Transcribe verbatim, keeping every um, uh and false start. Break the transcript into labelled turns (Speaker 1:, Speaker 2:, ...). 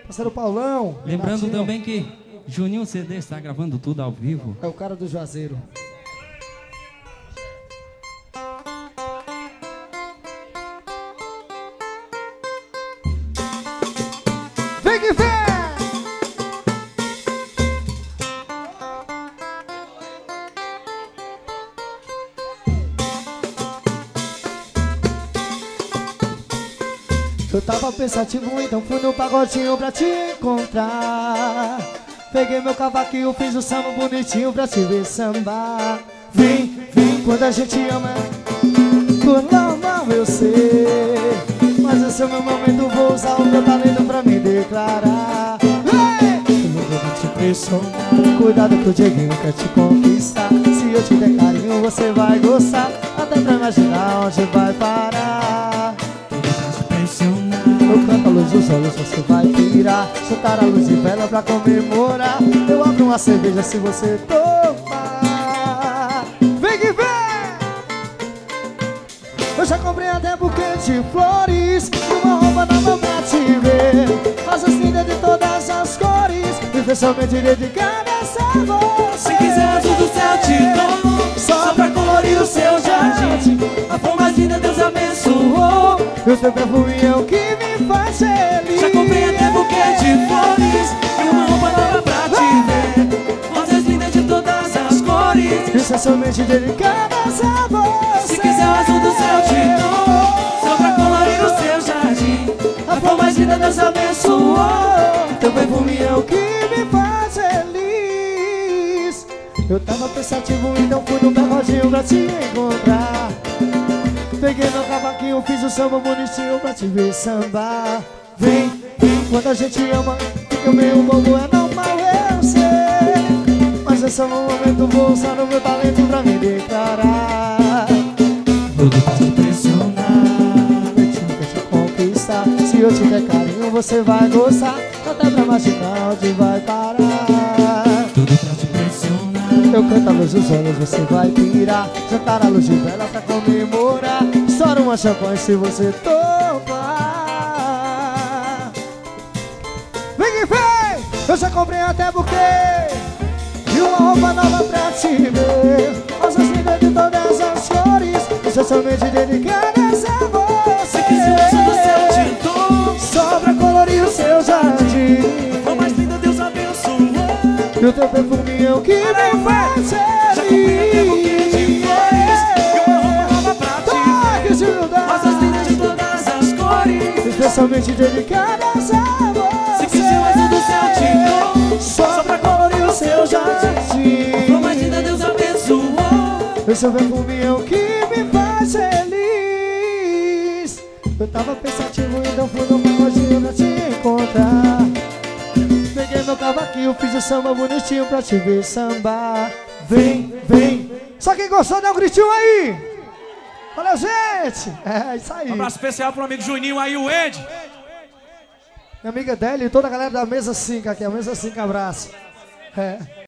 Speaker 1: Parceiro Paulão.
Speaker 2: Lembrando
Speaker 1: Renatinho.
Speaker 2: também que Juninho C D está gravando tudo ao vivo.
Speaker 1: É o cara do Juazeiro. Vem que vem! Eu tava pensativo, então fui no pagodinho pra te encontrar. Peguei meu cavaquinho, fiz o samba bonitinho pra te ver sambar. Vem, vem, quando a gente ama, por normal eu sei. Mas esse é o meu momento, vou usar o meu talento pra me declarar. Vem! Eu não vou te pressionar, cuidado que o Dieguinho quer te conquistar. Se eu te der carinho, você vai gostar, até pra imaginar onde vai parar. Eu canto a luz dos olhos, você vai pirar. Soltar a luz de vela pra comemorar. Eu abro uma cerveja se você topar. Vem que vem! Eu já comprei até buquê de flores e uma roupa nova pra te ver. Rosas lindas de todas as cores, especialmente dedicada a você.
Speaker 3: Se quiser azul do céu te dou, só pra colorir o seu jardim. A flor mais linda Deus abençoou,
Speaker 1: e o seu perfume é o que me faz feliz.
Speaker 3: já comprei até buquê de flores e uma roupa nova pra te ver. Rosas lindas de todas as cores,
Speaker 1: especialmente dedicadas a você.
Speaker 3: se quiser o azul do céu te dou, só pra colorir o seu jardim. A flor mais linda Deus abençoou,
Speaker 1: teu perfume é o que me faz feliz. Eu tava pensativo, então fui no pagodinho pra te encontrar. Peguei meu cavaquinho, fiz o samba bonitinho pra te ver sambar. Vem, vem, quando a gente ama, fica meio bobo, é normal, eu sei. Mas esse é o meu momento, vou usar o meu talento pra me declarar.
Speaker 3: tudo pra te pressionar.
Speaker 1: Eu te quero te conquistar. Se eu te der carinho, você vai gostar, até pra imaginar onde vai parar.
Speaker 3: Tudo pra te pressionar.
Speaker 1: Eu canto a luz dos olhos, você vai pirar. Jantar a luz de vela pra comemorar. Estoura uma champanhe se você topar. Vem que vem! Eu já comprei até buquê e uma roupa nova pra te ver. Rosas lindas de todas as cores, especialmente dedicadas a você.
Speaker 3: Se quiser o azul do céu te dou,
Speaker 1: só pra colorir o seu jardim.
Speaker 3: a flor mais linda Deus abençoou,
Speaker 1: E o teu perfume é o que me faz
Speaker 3: já comprei até buquê de flores e uma roupa nova pra te ver. Rosas lindas de todas as cores,
Speaker 1: especialmente dedicadas a você.
Speaker 3: se quiser o azul do céu te dou,
Speaker 1: só pra colorir o seu
Speaker 3: a
Speaker 1: jardim.
Speaker 3: flor mais linda Deus abençoou,
Speaker 1: O seu perfume é o que me faz feliz. Eu tava pensativo, então fui no pagodinho pra te encontrar. Peguei meu cavaquinho, fiz o samba bonitinho pra te ver sambar. Vem, vem. Só quem gostou, dá um gritinho aí. Valeu, gente. É isso aí.
Speaker 3: um abraço especial pro amigo Juninho aí, o Ed.
Speaker 1: Minha amiga Deli e toda a galera da Mesa cinco aqui, a Mesa cinco, abraço. É.